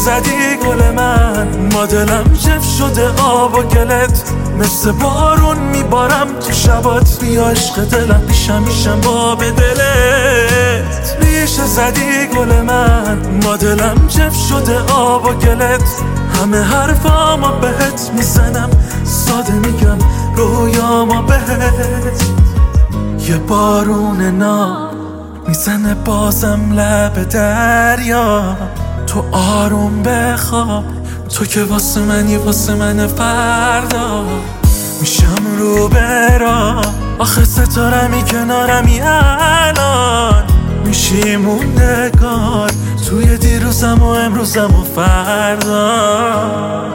زدی گل من، ما دلم جف شده آب و گلت، مثل بارون میبارم تو شبات. بیا عشق دلم میشم با به دلت. ریشه زدی گل من، ما دلم جف شده آب و گلت، همه حرفامو بهت میزنم، ساده میگم رویامو بهت. یه بارون ناب میزنه بازم لب دریا، تو آروم بخواب، تو که واسه من فردا میشم رو برا. آخه ستارمی کنارمی الان، میشی موندگار توی دیروزم و امروزم و فردا.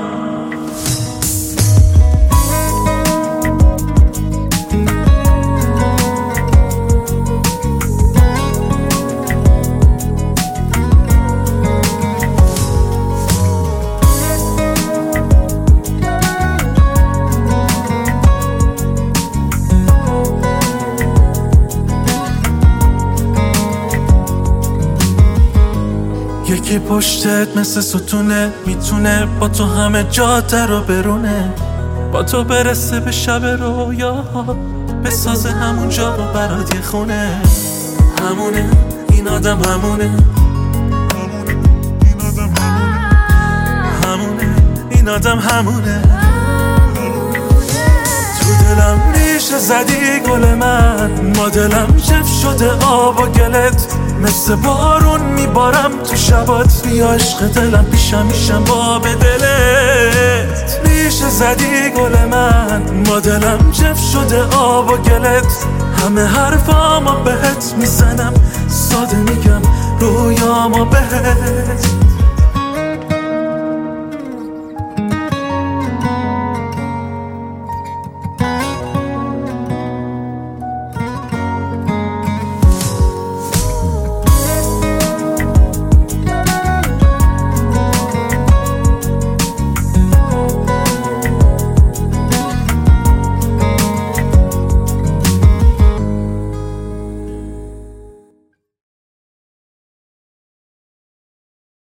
یکی پشتت مثل ستونه، میتونه با تو همه جاده رو برونه، با تو برسه به شب رویاها، بسازه همون جا رو برات یه خونه. همونه این آدم، همونه این آدم، همونه تو دلم ریشه زدی گل من، ما دلم جف شده آب و گلت، مثل بارون میبارم تو شبات. بیا عشق دلم میشم با به دلت. ریشه زدی گل من، ما دلم جف شده آب و گلت، همه حرفامو بهت میزنم، ساده میگم رویامو بهت.